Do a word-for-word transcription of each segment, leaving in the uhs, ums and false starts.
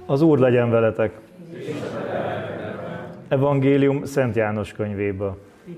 Az Úr legyen veletek! Evangélium Szent János könyvéből.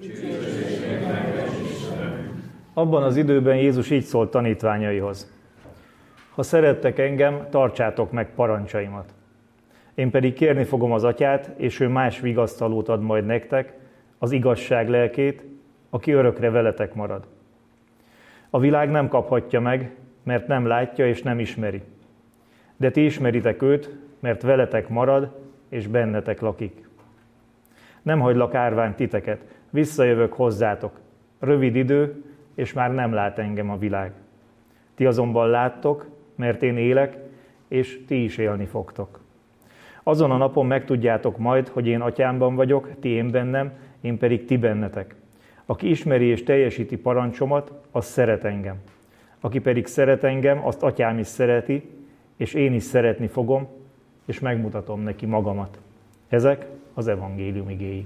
Abban az időben Jézus így szólt tanítványaihoz. Ha szerettek engem, tartsátok meg parancsaimat. Én pedig kérni fogom az Atyát, és ő más vigasztalót ad majd nektek, az igazság lelkét, aki örökre veletek marad. A világ nem kaphatja meg, mert nem látja és nem ismeri. De ti ismeritek őt, mert veletek marad, és bennetek lakik. Nem hagylak árván titeket, visszajövök hozzátok. Rövid idő, és már nem lát engem a világ. Ti azonban láttok, mert én élek, és ti is élni fogtok. Azon a napon megtudjátok majd, hogy én Atyámban vagyok, ti én bennem, én pedig ti bennetek. Aki ismeri és teljesíti parancsomat, az szeret engem. Aki pedig szeret engem, azt Atyám is szereti, és én is szeretni fogom, és megmutatom neki magamat. Ezek az evangélium igéi.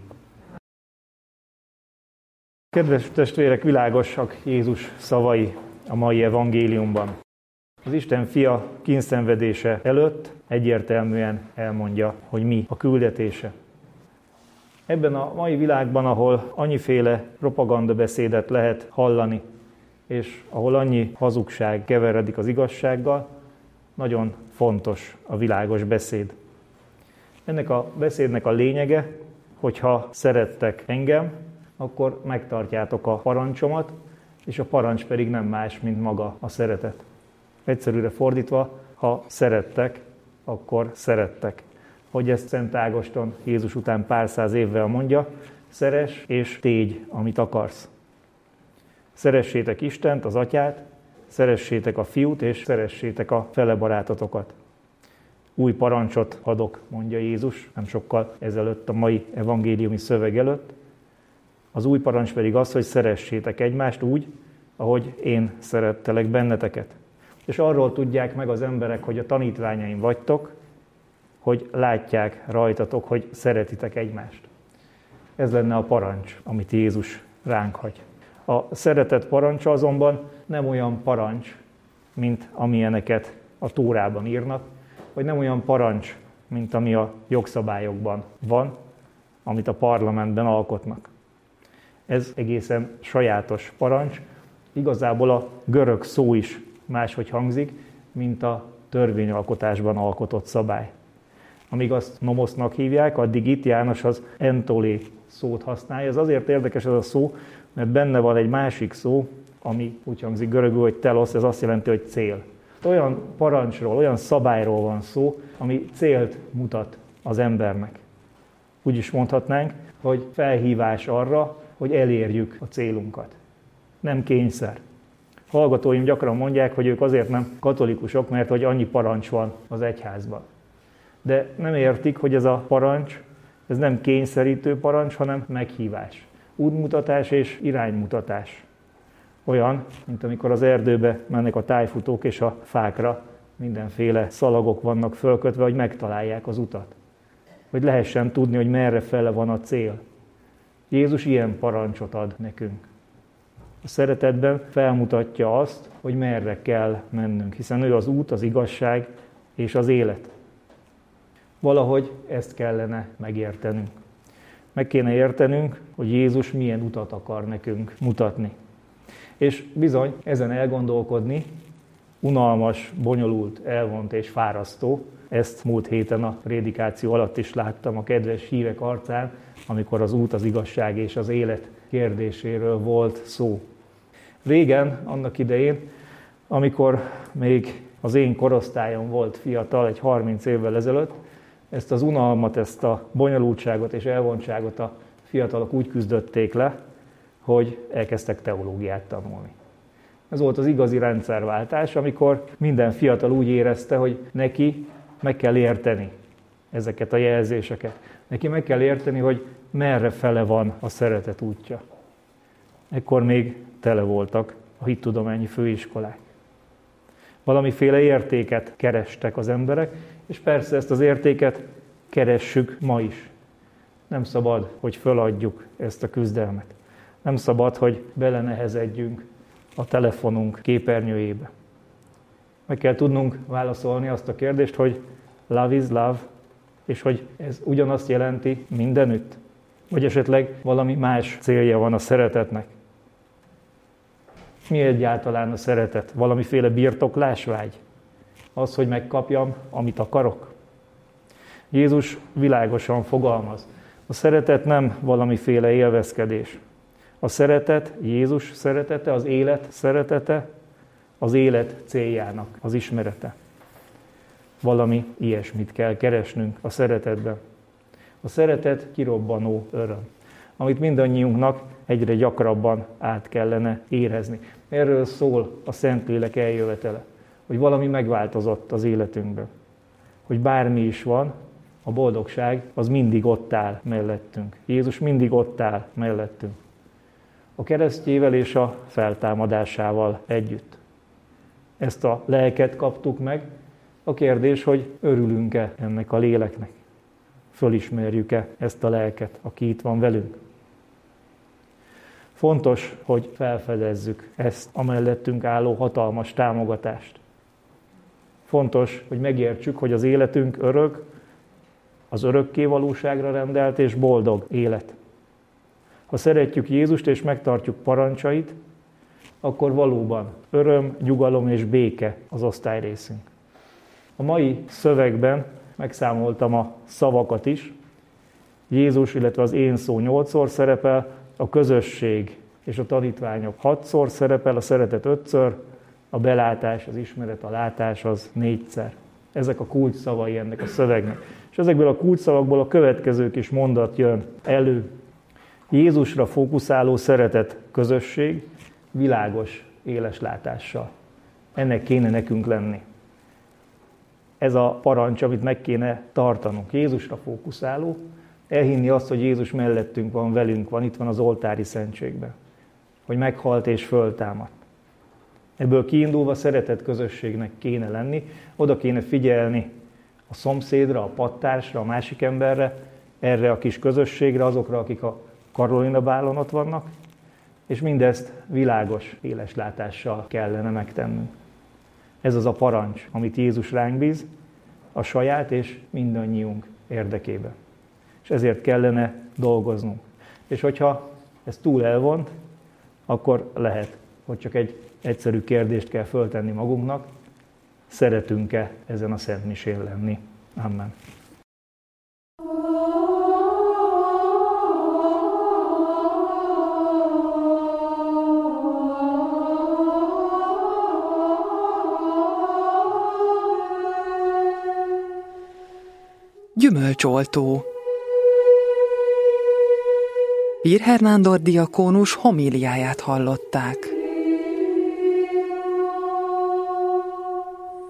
Kedves testvérek, világosak Jézus szavai a mai evangéliumban. Az Isten fia kínszenvedése előtt egyértelműen elmondja, hogy mi a küldetése. Ebben a mai világban, ahol annyiféle propagandabeszédet lehet hallani, és ahol annyi hazugság keveredik az igazsággal, nagyon fontos a világos beszéd. Ennek a beszédnek a lényege, hogyha szerettek engem, akkor megtartjátok a parancsomat, és a parancs pedig nem más, mint maga a szeretet. Egyszerűre fordítva, ha szerettek, akkor szerettek. Hogy ezt Szent Ágoston Jézus után pár száz évvel mondja, szeress és tégy, amit akarsz. Szeressétek Istent, az Atyát, szeressétek a Fiút, és szeressétek a fele barátotokat. Új parancsot adok, mondja Jézus, nem sokkal ezelőtt a mai evangéliumi szöveg előtt. Az új parancs pedig az, hogy szeressétek egymást úgy, ahogy én szerettelek benneteket. És arról tudják meg az emberek, hogy a tanítványaim vagytok, hogy látják rajtatok, hogy szeretitek egymást. Ez lenne a parancs, amit Jézus ránk hagy. A szeretet parancsa azonban nem olyan parancs, mint amilyeneket a Tórában írnak, vagy nem olyan parancs, mint ami a jogszabályokban van, amit a parlamentben alkotnak. Ez egészen sajátos parancs. Igazából a görög szó is máshogy hangzik, mint a törvényalkotásban alkotott szabály. Amíg azt nomosznak hívják, addig itt János az entolé szót használja. Ez azért érdekes ez a szó, mert benne van egy másik szó, ami úgy hangzik görögül, hogy telos, ez azt jelenti, hogy cél. Olyan parancsról, olyan szabályról van szó, ami célt mutat az embernek. Úgy is mondhatnánk, hogy felhívás arra, hogy elérjük a célunkat. Nem kényszer. Hallgatóim gyakran mondják, hogy ők azért nem katolikusok, mert hogy annyi parancs van az egyházban. De nem értik, hogy ez a parancs, ez nem kényszerítő parancs, hanem meghívás. Útmutatás és iránymutatás. Olyan, mint amikor az erdőbe mennek a tájfutók, és a fákra mindenféle szalagok vannak fölkötve, hogy megtalálják az utat. Hogy lehessen tudni, hogy merre fele van a cél. Jézus ilyen parancsot ad nekünk. A szeretetben felmutatja azt, hogy merre kell mennünk, hiszen ő az út, az igazság és az élet. Valahogy ezt kellene megértenünk. Meg kéne értenünk, hogy Jézus milyen utat akar nekünk mutatni. És bizony, ezen elgondolkodni unalmas, bonyolult, elvont és fárasztó. Ezt múlt héten a prédikáció alatt is láttam a kedves hívek arcán, amikor az út, az igazság és az élet kérdéséről volt szó. Régen, annak idején, amikor még az én korosztályom volt fiatal, egy harminc évvel ezelőtt, ezt az unalmat, ezt a bonyolultságot és elvontságot a fiatalok úgy küzdötték le, hogy elkezdtek teológiát tanulni. Ez volt az igazi rendszerváltás, amikor minden fiatal úgy érezte, hogy neki meg kell érteni ezeket a jelzéseket. Neki meg kell érteni, hogy merre fele van a szeretet útja. Ekkor még tele voltak a hittudományi főiskolák. Valamiféle értéket kerestek az emberek, és persze ezt az értéket keressük ma is. Nem szabad, hogy föladjuk ezt a küzdelmet. Nem szabad, hogy belenehezedjünk a telefonunk képernyőjébe. Meg kell tudnunk válaszolni azt a kérdést, hogy love is love, és hogy ez ugyanazt jelenti mindenütt? Vagy esetleg valami más célja van a szeretetnek? Mi egyáltalán a szeretet? Valamiféle birtoklásvágy? Az, hogy megkapjam, amit akarok? Jézus világosan fogalmaz. A szeretet nem valamiféle élvezkedés. A szeretet, Jézus szeretete, az élet szeretete, az élet céljának az ismerete. Valami ilyesmit kell keresnünk a szeretetben. A szeretet kirobbanó öröm, amit mindannyiunknak egyre gyakrabban át kellene érezni. Erről szól a Szentlélek eljövetele, hogy valami megváltozott az életünkben. Hogy bármi is van, a boldogság az mindig ott áll mellettünk. Jézus mindig ott áll mellettünk. A keresztjével és a feltámadásával együtt. Ezt a lelket kaptuk meg. A kérdés, hogy örülünk-e ennek a léleknek? Fölismerjük-e ezt a lelket, aki itt van velünk? Fontos, hogy felfedezzük ezt a mellettünk álló hatalmas támogatást. Fontos, hogy megértsük, hogy az életünk örök, az örökké valóságra rendelt és boldog élet. Ha szeretjük Jézust és megtartjuk parancsait, akkor valóban öröm, nyugalom és béke az osztályrészünk. A mai szövegben megszámoltam a szavakat is. Jézus, illetve az én szó nyolcszor szerepel, a közösség és a tanítványok hatszor szerepel, a szeretet ötször, a belátás, az ismeret, a látás az négyszer. Ezek a kulcs szavai ennek a szövegnek. És ezekből a kulcs szavakból a következő kis mondat jön elő. Jézusra fókuszáló szeretet közösség világos, éles látással. Ennek kéne nekünk lenni. Ez a parancs, amit meg kéne tartanunk. Jézusra fókuszáló, elhinni azt, hogy Jézus mellettünk van, velünk van, itt van az oltári szentségben. Hogy meghalt és föltámadt. Ebből kiindulva szeretett közösségnek kéne lenni, oda kéne figyelni a szomszédra, a padtársra, a másik emberre, erre a kis közösségre, azokra, akik a Karolina bálon ott vannak, és mindezt világos, éles látással kellene megtennünk. Ez az a parancs, amit Jézus ránk bíz, a saját és mindannyiunk érdekében. És ezért kellene dolgoznunk. És hogyha ez túl elvont, akkor lehet, hogy csak egy egyszerű kérdést kell föltenni magunknak, szeretünk-e ezen a szentmisén lenni? Amen. Gyümölcsoltó. Pirher Nándor diakónus homíliáját hallották.